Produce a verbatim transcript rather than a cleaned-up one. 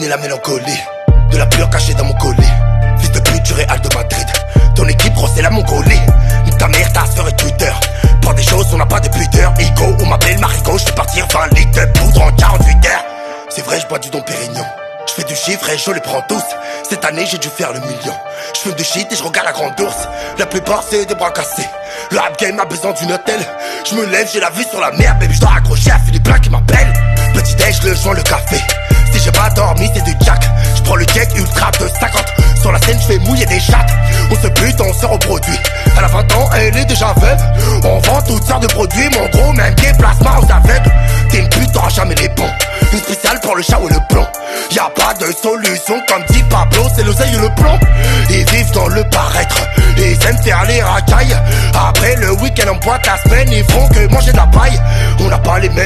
la mélancolie. De la pure cachée dans mon collier. Fils de pute du Real de Madrid. Ton équipe gros c'est la Mongolie. Nique ta mère, ta soeur et Twitter. Pour des choses on n'a pas de buteur. Ego, on m'appelle Marigot. Je fais partir vingt litres de poudre en quarante-huit heures. C'est vrai je bois du Dom Pérignon. Je fais du chiffre et je les prends tous. Cette année j'ai dû faire le million. Je fume du shit et je regarde la grande ours. La plupart c'est des bras cassés. Le rap game a besoin d'une hôtel. Je me lève, j'ai la vue sur la mer. Baby je dois accrocher à Philippe Blanc qui m'appelle. Petit déj, le joint, le café. Si j'ai pas dormi c'est du jack. Je prends le check ultra de cinquante. Sur la scène je fais mouiller des chattes. On se bute, on se reproduit. Elle a vingt ans, elle est déjà veuve. On vend toutes sortes de produits. Mon gros même déplacement aux aveugles. T'es une pute, t'auras jamais les bons. Une spéciale pour le chat et le plomb. Y'a pas de solution comme dit Pablo, c'est l'oseille et le plomb. Ils vivent dans le paraître, ils aiment faire les racailles. Après le week-end en boîte, la semaine ils font que manger de la paille. On n'a pas les mêmes